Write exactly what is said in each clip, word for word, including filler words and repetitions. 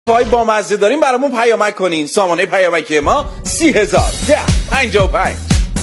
پای با مزه داریم برامون پیامک کنین. سامانه پیامکی ما سی هزار ده پنجاه و پنج.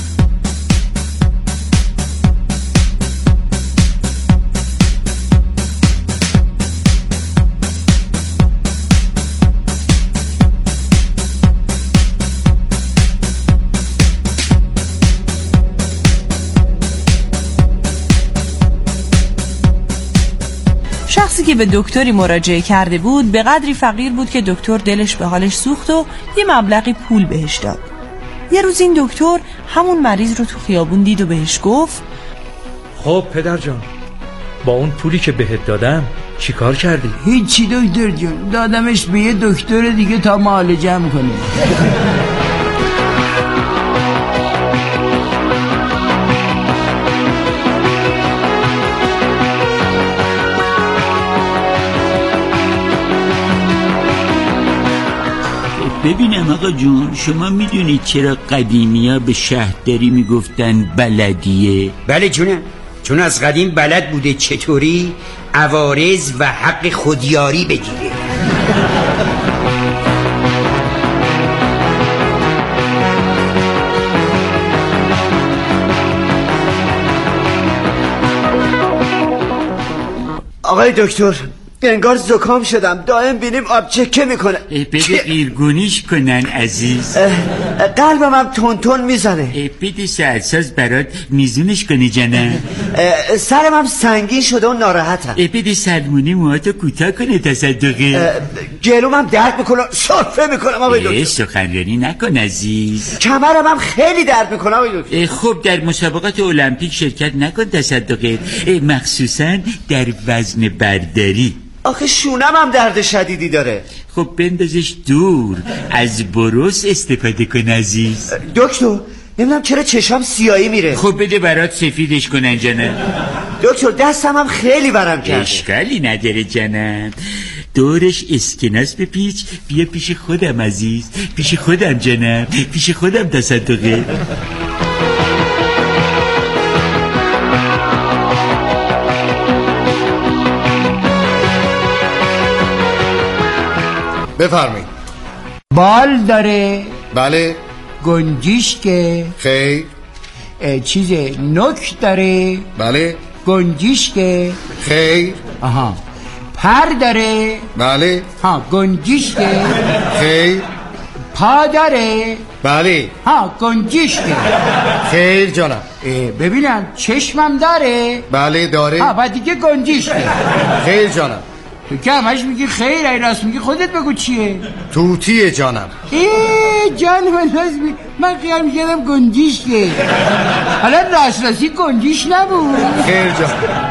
شخصی که به دکتری مراجعه کرده بود به قدری فقیر بود که دکتر دلش به حالش سوخت و یه مبلغی پول بهش داد. یه روز این دکتر همون مریض رو تو خیابون دید و بهش گفت خب پدر جان، با اون پولی که بهت دادم چی کار کردی؟ هیچی دکتر جان، دادمش به یه دکتر دیگه تا معالجه کنه. ببینم آقا جون، شما میدونید چرا قدیمی ها به شهرداری میگفتن بلدیه؟ بله جونم، چون از قدیم بلد بوده چطوری عوارض و حق خودیاری بگیره. آقای دکتر، انگار زکام شدم، دائم بینیم آب چکه میکنه. بده قیرگونیش کنن عزیز. قلبم هم تون تون میزنه. بده سرساز برات میزونش کنی جانم. سرم هم سنگین شده و ناراحتم. بده سلمونی موهاتو کوتاه کنه تصدقه. گلوم هم درد میکنه، سرفه میکنم آقای دکتر. سخنرانی نکن عزیز. کمرم هم خیلی درد میکنه آقای دکتر. خب در مسابقات المپیک شرکت نکن تصدقه، مخصوصا در وزن برداری. آخه شونم هم درد شدیدی داره. خب بندازش دور، از بروس استفاده کن عزیز. دکتر نمیدونم چرا چشام سیاهی میره. خب بده برات سفیدش کنن جانم. دکتر دستم هم خیلی ورم کرده. اشکالی نداره جانم، دورش اسکناس بپیچ، بیا پیش خودم عزیز، پیش خودم جانم، پیش خودم تصدقه. بفرمایید. بال داره؟ بله. گنجشکه؟ خیر. چیز نوک داره؟ بله. گنجشکه؟ خیر. آها. پر داره؟ بله. ها گنجشکه؟ خیر. پا داره؟ بله. ها گنجشکه؟ خیر جانم. ببینم چشمم داره؟ بله داره. ها بعد دیگه گنجشکه؟ خیر جانم. تو که همش میگی خیر، ای راست میگی، خودت بگو چیه؟ توتیه جانم. ای جان من راست میگی، من خیال میکردم گنجشکه. حالا راست راستی گنجش نبود. خیر جانم.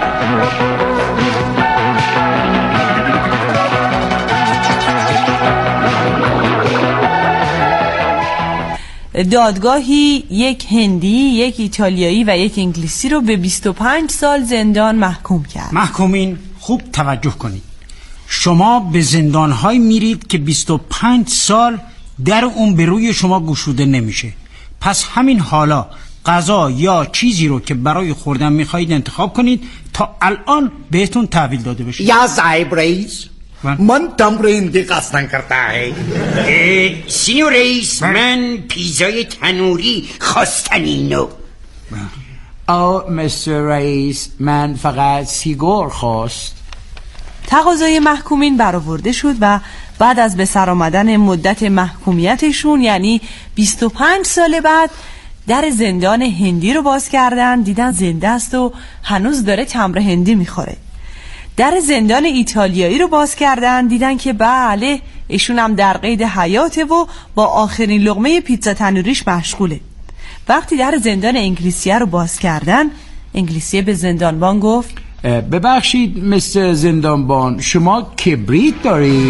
دادگاهی یک هندی، یک ایتالیایی و یک انگلیسی رو به بیست و پنج سال زندان محکوم کرد. محکومین خوب توجه کنید، شما به زندان‌های میرید که بیست و پنج سال در اون به روی شما گشوده نمیشه. پس همین حالا غذا یا چیزی رو که برای خوردن میخواهید انتخاب کنید تا الان بهتون تحویل داده بشه. یا صاحب رئیس، من تمرین قصدن کرتا ہے. سینیور رئیس، من پیزای تنوری خواستنینو. او مستر رئیس، من فقط سیگار خواست. تقاضای محکومین برآورده شد و بعد از به سر آمدن مدت محکومیتشون، یعنی بیست و پنج سال بعد، در زندان هندی رو باز کردن، دیدن زنده است و هنوز داره تمر هندی میخوره. در زندان ایتالیایی رو باز کردن، دیدن که بله ایشون هم در قید حیاته و با آخرین لقمه پیتزا تنوریش مشغوله. وقتی در زندان انگلیسیه رو باز کردن، انگلیسیه به زندانبان گفت ببخشید مستر زندانبان، شما کبریت دارید؟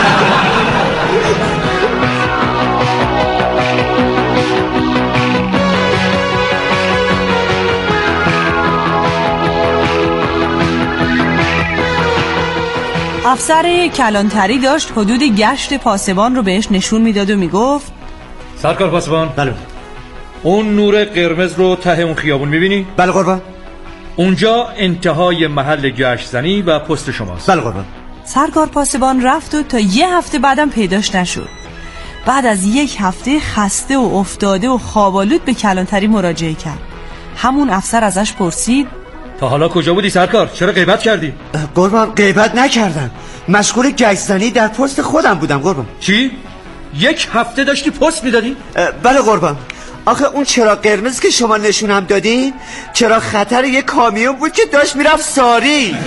افسر کلانتری داشت حدود گشت پاسبان رو بهش نشون میداد و میگفت سرکار پاسبان. بله. اون نور قرمز رو ته اون خیابون میبینی؟ بله قربان. اونجا انتهای محل گشت زنی و پست شماست. بله قربان. سرکار پاسبان رفت و تا یه هفته بعدم پیداش نشد. بعد از یک هفته خسته و افتاده و خوابالود به کلانتری مراجعه کرد. همون افسر ازش پرسید تا حالا کجا بودی سرکار؟ چرا غیبت کردی؟ قربان غیبت نکردم، مشغول گشتنی در پست خودم بودم قربان. چی؟ یک هفته داشتی پست میدادی؟ بله قربان. آخه اون چراغ قرمز که شما نشونم دادین چراغ خطر یک کامیون بود که داشت میرفت ساری.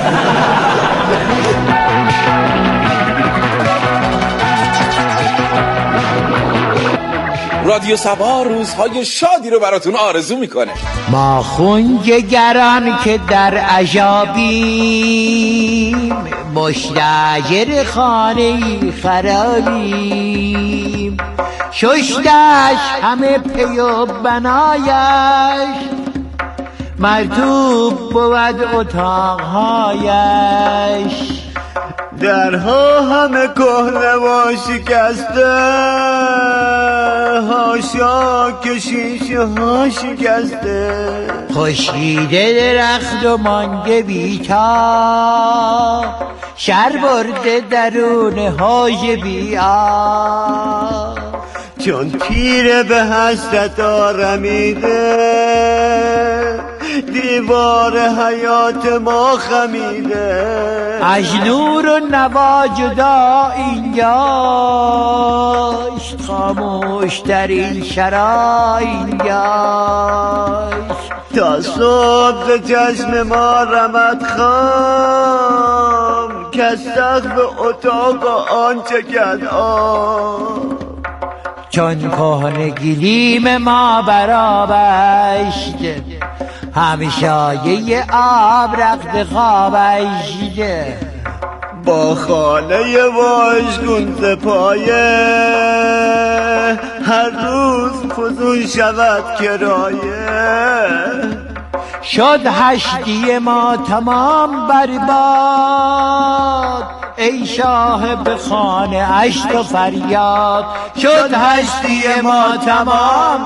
رادیو سبا روزهای شادی رو براتون آرزو میکنه. ما خونجگران که در عجابیم، مشتاجر خانه‌ای خرابیم، ششتش همه پی و بنایش، مرتوب بود اتاقهایش، درها همه کهنه و شکسته، هاشا که شیشه ها شکسته، خشکیده درخت و مانده بی‌تاب، شر برده درون حوض بی‌آب، چون تیره به حسرت آرمیده، دیوار حیات ما خمیده، از نور و نوا جدا اینجاست، خاموش در این شرا اینجاست، تا صبح ز چشم ما رمد خام، که سقف اتاق آن چکد آب، چون کهنه گلیم ما برابشت، همیشایه آب رقت خوابشت، با خانه واژگون ز پایه، هر روز فزون شود کرایه، شد هشتی ما تمام برباد، ای شاه به خانه اشت و فریاد، شد هشتی ما تمام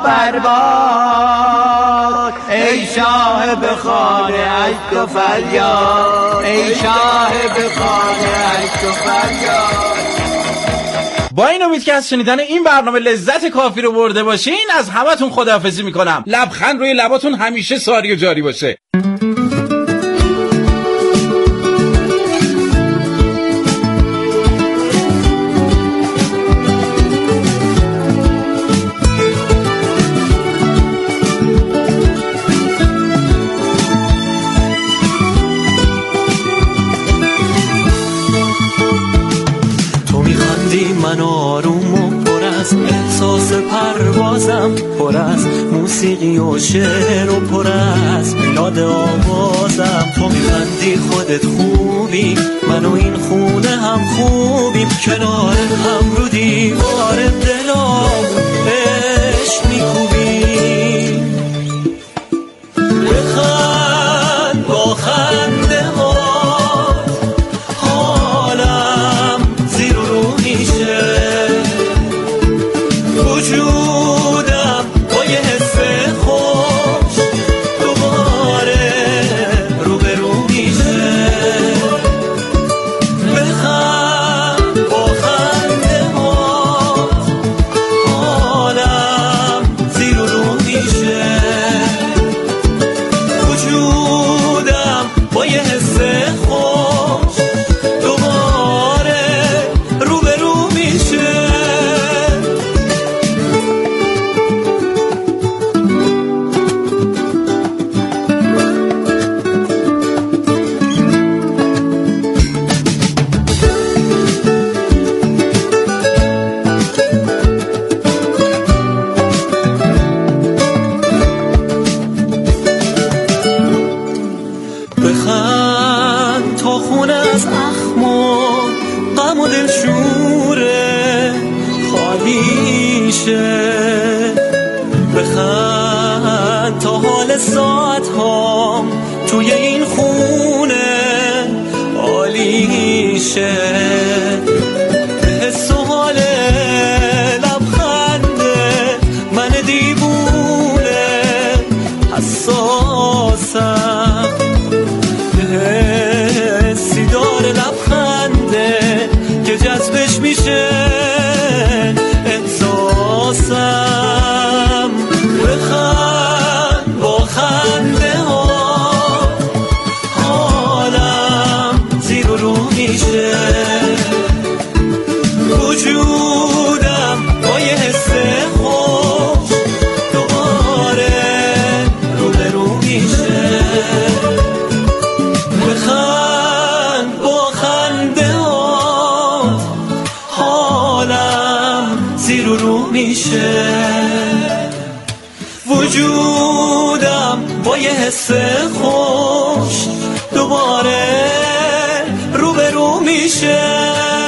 برباد، ای شاه به خانه اشت و فریاد، ای شاه به خانه اشت و فریاد. با این امید که از شنیدن این برنامه لذت کافی رو برده باشین، از همتون خداحافظی میکنم. لبخند روی لباتون همیشه ساری و جاری باشه. من آروم و پر از احساس پروازم، پر از موسیقی و شعر و پر از یاد آوازم. تو میخندی خودت خوبی، من و این خونه هم خوبیم، کنار هم رو دیوار دلام عشق میکوبیم. بخند با خنده ما وجودم با یه حس خوش دوباره روبرو میشه. بخند با خنده ما حالم زیر و رو میشه. وجودم با یه حس خوش دوباره روبرو میشه. بخند تا خونه از اخم و غم و دلشوره خالی شه. بخند تا حال ساعت هام توی این خونه عالی شه. به حس و حال لبخنده من دیوونه حساسم. حسی داره لبخنده وجودم با یه حس خوش دوباره رو به رو میشه. بخند با خنده هات حالم زیر و رو میشه. وجودم با یه حس خوش دوباره رو به رو میشه.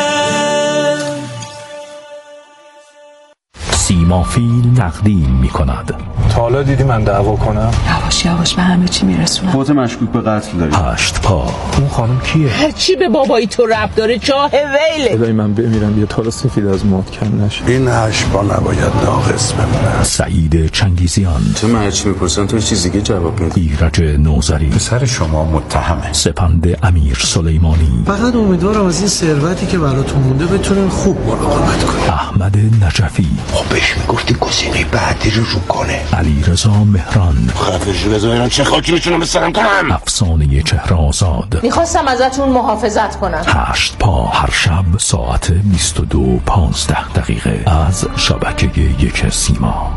سیما فیلم تقدیم می کند. تا حالا دیدی من دعوا کنم؟ یواش یواش به همه چی میرسونم. خودت مشکوک به قتل داری. هشت پا. اون خانم کیه؟ هرچی به بابایی تو ربط داره چاه ویله. خدای من بمیرم بیا تالا سفید از موت کم نشه. این هشت پا نباید ناقص بمونه. سعید چنگیزیان. تو من هرچی میپرسن تو چیزی که جواب میدی. ایرج نوذری. پسر شما متهمه. سپند امیر سلیمانی. فقط امیدوارم از این ثروتی که براتون مونده بتونن خوب مراقبت کنن. احمد نجفی. خب بهش میگفتی گزینه بعدی رو رو کنه. علیرضا مهران. خفش بذارم چه خاکی رو چونم بسرم کنم. افسانه چهره آزاد. میخواستم ازتون محافظت کنم. هشت پا هر شب ساعت بیست و دو پانزده دقیقه از شبکه یک سیما.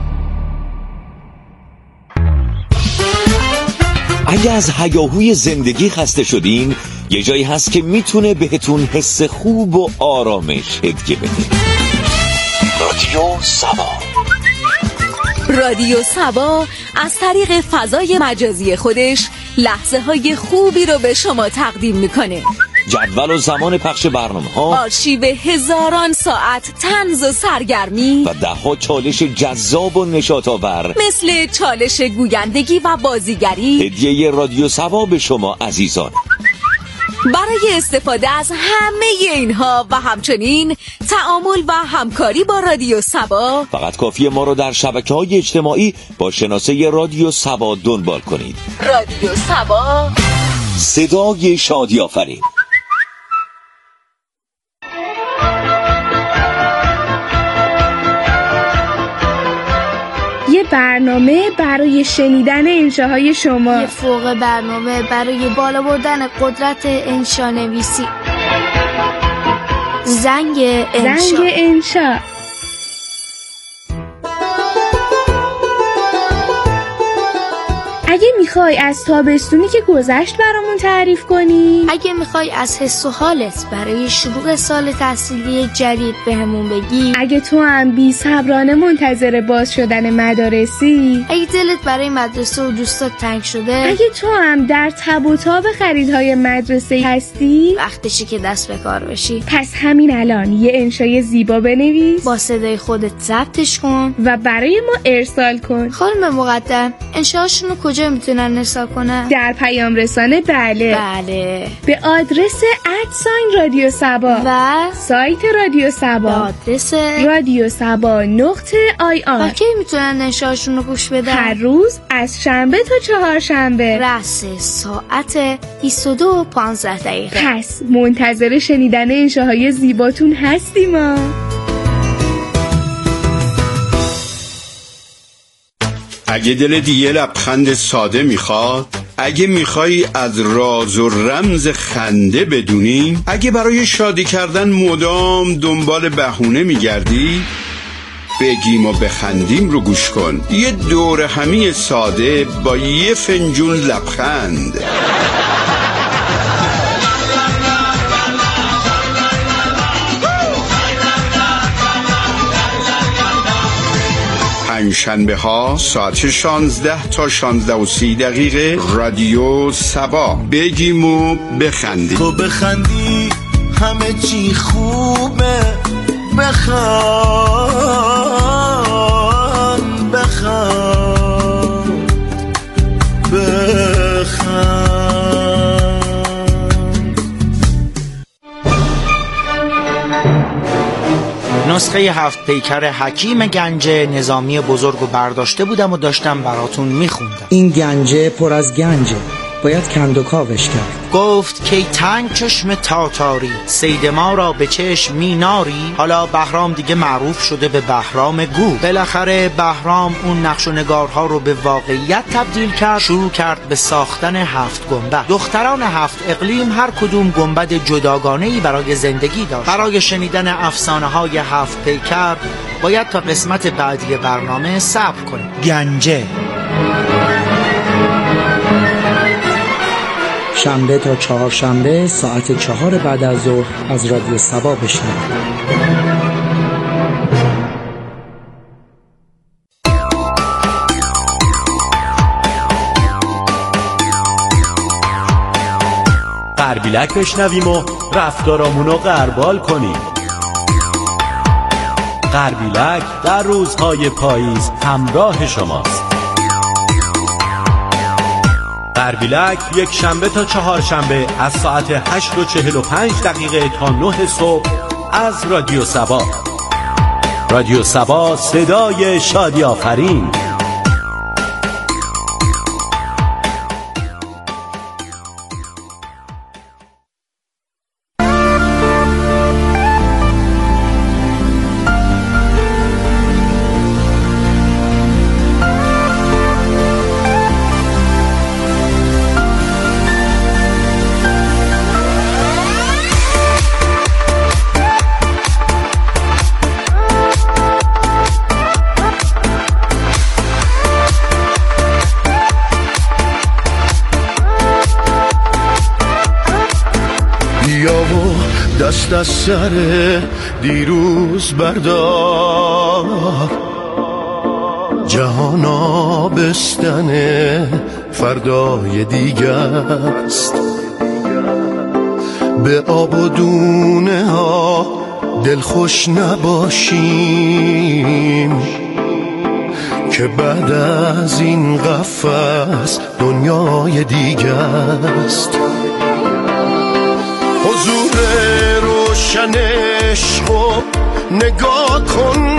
اگه از هیاهوی زندگی خسته شدین یه جایی هست که میتونه بهتون حس خوب و آرامش هدیه بده. رادیو سبا. رادیو سبا از طریق فضای مجازی خودش لحظه های خوبی رو به شما تقدیم میکنه. جدول و زمان پخش برنامه ها، آرشیو هزاران ساعت طنز و سرگرمی و ده ها چالش جذاب و نشاط آور مثل چالش گویندگی و بازیگری. هدیه رادیو سبا به شما عزیزان. برای استفاده از همه اینها و همچنین تعامل و همکاری با رادیو سبا فقط کافیه ما رو در شبکه‌های اجتماعی با شناسه رادیو سبا دنبال کنید. رادیو سبا، صدای شادی آفرین. یه برنامه برای شنیدن انشاهای شما. یه فوق برنامه برای بالا بردن قدرت انشانویسی. زنگ انشا. زنگ انشا. اگه میخوای از تابستونی که گذشت برامون تعریف کنی، اگه میخوای از حس و حالت برای شروع سال تحصیلی جدید بهمون بگی، اگه تو هم بی صبرانه منتظر باز شدن مدارسی، اگه دلت برای مدرسه و دوستات تنگ شده، اگه تو هم در تب و تاب خریدهای مدرسه هستی، وقتشه که دست به کار بشی. پس همین الان یه انشای زیبا بنویس، با صدای خودت ضبطش کن و برای ما ارسال کن. خانم مقدم، انشاشونو کجا میتونن ارسال کنن؟ در پیام رسانه. بله بله، به آدرس ادساین رادیو سبا و سایت رادیو سبا، به آدرس رادیو سبا نقطه آی آر. و کی میتونن انشاشونو گوش بدن؟ هر روز از شنبه تا چهارشنبه رأس ساعت بیست و دو و پانزده دقیقه. پس منتظر شنیدن انشاهای زیباتون هستیم ما. اگه دل دیگه لبخند ساده میخواد، اگه میخوای از راز و رمز خنده بدونی، اگه برای شادی کردن مدام دنبال بهونه میگردی، بگیم و بخندیم رو گوش کن. یه دور همی ساده با یه فنجون لبخند. پنجشنبه ها ساعت شانزده تا شانزده و سی دقیقه رادیو سبا. بگیم و بخندیم. تو بخندی همه چی خوبه. بخند بخند بخند. نسخه هفت پیکر حکیم گنجه نظامی بزرگ و برداشته بودم و داشتم براتون میخوندم. این گنجه پر از گنجه. باید کند و کاوش کرد. گفت که تنگ چشم تاتاری، سید ما را به چشم میناری. حالا بهرام دیگه معروف شده به بهرام گو. بالاخره بهرام اون نقش و نگارها رو به واقعیت تبدیل کرد، شروع کرد به ساختن هفت گنبد. دختران هفت اقلیم هر کدوم گنبد جداگانه‌ای برای زندگی داشت. برای شنیدن افسانه های هفت پیکر باید تا قسمت بعدی برنامه صبر کنید. گنجه شنبه تا چهارشنبه ساعت چهار بعد از ظهر از رادیو سبا بشنوید. غربیلک بشنویم و رفتارامونو غربال کنیم. غربیلک در روزهای پاییز همراه شماست. غربیلک یک شنبه تا چهار شنبه از ساعت هشت و چهل و پنج دقیقه تا نه صبح از رادیو سبا. رادیو سبا، صدای شادی آفرین. دست از سر دیروز بردار، جهان آبستن فردای دیگه است. به آب و دونه ها دلخوش نباشیم که بعد از این قفس دنیای دیگه است. حضور روشن عشقو نگاه کن،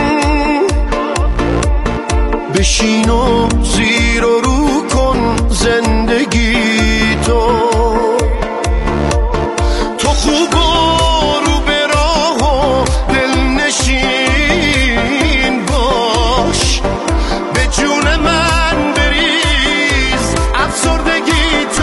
بشین و زیر و رو کن زندگی تو. تو خوب و رو به راه و دلنشین باش، به جون من بریز افسردگی تو.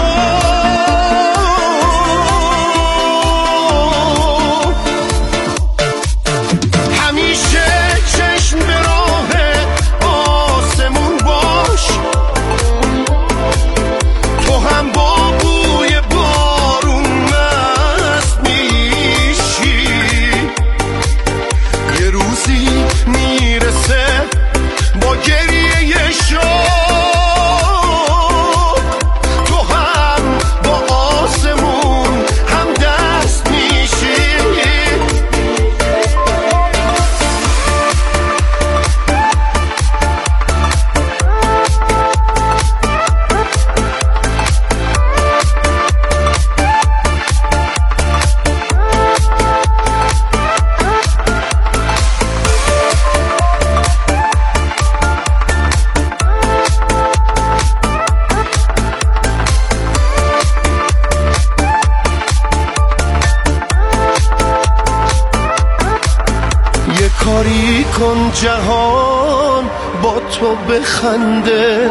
کاری کن جهان با تو بخنده،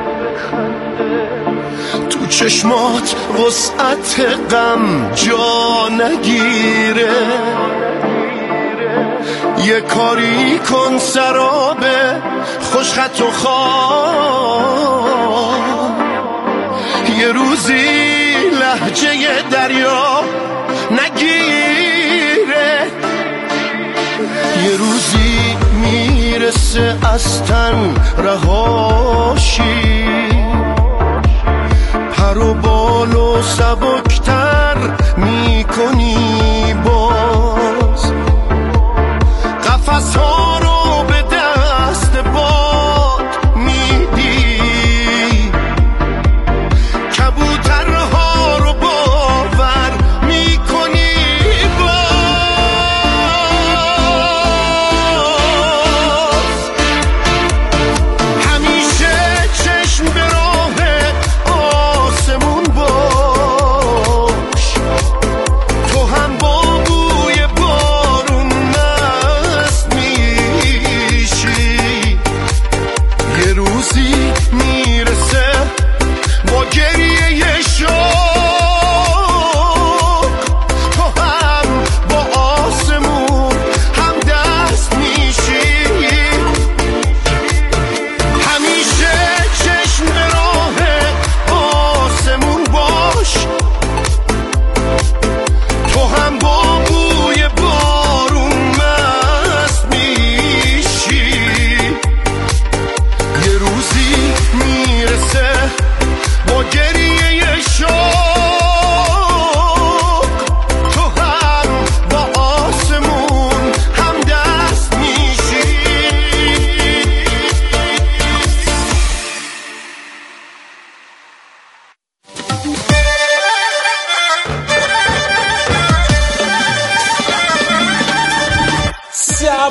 تو چشمات وسعت غم جا نگیره. یه کاری کن سراب خوشخط و خواب، یه روزی لهجه دریا نگیره. یه روزی میرسه از تن رهاشی، پر و بال و سبکتر میکنی باز. قفس ها رو به دست باد میدی، کبوترها رو باور میکنی باز. همیشه چشم به راه آسمون باز،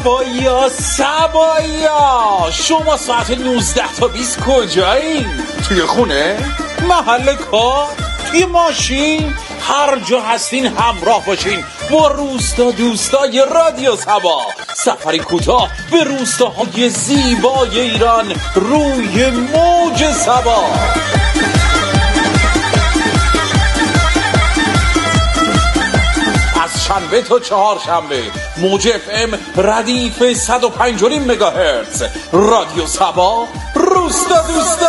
سبایا سبایا شما ساعت نوزده تا بیست کجایین؟ توی خونه؟ محل کار؟ توی ماشین؟ هر جا هستین همراه باشین با روستا دوستای رادیو سبا. سفری کوتاه به روستاهای زیبای ایران روی موج سبا. از شنبه تا چهار شنبه موج اف ام ردیف صد و پنج و نیم مگاهرتز. رادیو سبا، روستا دوستا.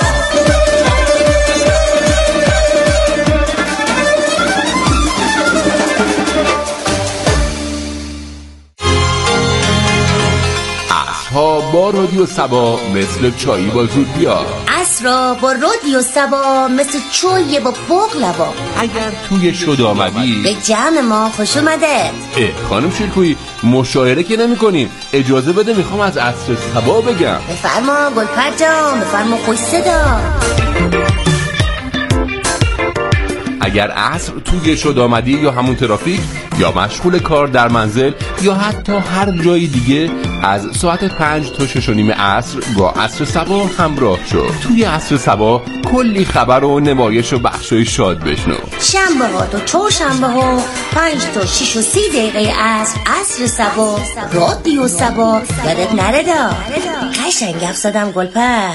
ها با رادیو سبا مثل چایی با زود بیا. عصرا با رادیو سبا مثل چای با بقلوا. اگر توی شد آمدی به جمع ما خوش اومده. اه خانم شیرکویی مشاعره که نمی کنیم، اجازه بده میخوام از عصر سبا بگم. بفرما گلپر جان، بفرما خوش صدا. اگر عصر توی شد آمدی یا همون ترافیک یا مشغول کار در منزل یا حتی هر جای دیگه، از ساعت پنج تا شش و نیم عصر با عصر سبا همراه شو. توی عصر سبا کلی خبر و نمایش و بخشای شاد بشنو. شنبه ها تا چهار شنبه ها پنج تا شش و سی دقیقه عصر عصر سبا رادیو سبا. یادت نره دا قشنگ گپ زدم گلپر.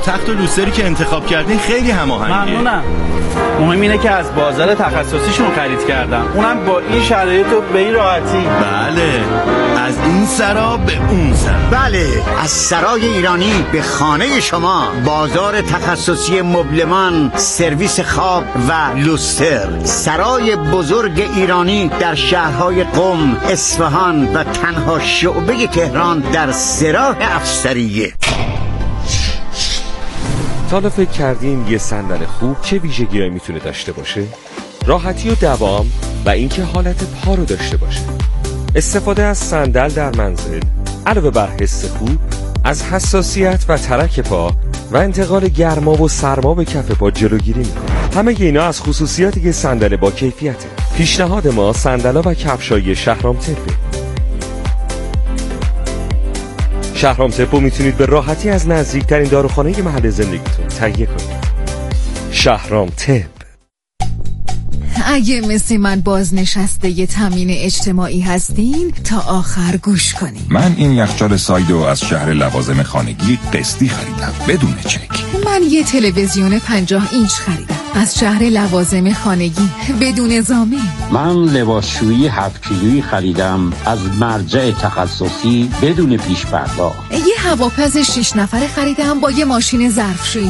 تخت و لوستری که انتخاب کردین خیلی هماهنگه. ممنونم. مهم اینه که از بازار تخصصیشون خرید کردم، اونم با این شرایط و به این راحتی. بله، از این سرا به اون سرا. بله، از سرای ایرانی به خانه شما. بازار تخصصی مبلمان، سرویس خواب و لوستر. سرای بزرگ ایرانی در شهرهای قم، اصفهان و تنها شعبه تهران در سراح افسریه. تا حالا فکر کردین یه صندل خوب چه ویژگی‌هایی میتونه داشته باشه؟ راحتی و دوام و اینکه حالت پا رو داشته باشه. استفاده از صندل در منزل علاوه بر حس خوب، از حساسیت و ترک پا و انتقال گرما و سرما به کف پا جلوگیری میکنه. همه اینا از خصوصیاتی که صندل با کیفیته. پیشنهاد ما صندل‌ها و کفشای شهرام طبه. شهرام طب میتونید به راحتی از نزدیکترین داروخانه محل زندگیتون تهیه کنید. شهرام طب. اگه مثل من بازنشسته ی تامین اجتماعی هستین تا آخر گوش کنین. من این یخچال سایدو از شهر لوازم خانگی قسطی خریدم بدون چک. من یه تلویزیون پنجاه اینچ خریدم از شهر لوازم خانگی بدون ضامن. من لباسشویی هفت کیلویی خریدم از مرجع تخصصی بدون پیش پرداخت. یه هواپز شش نفره خریدم با یه ماشین ظرفشویی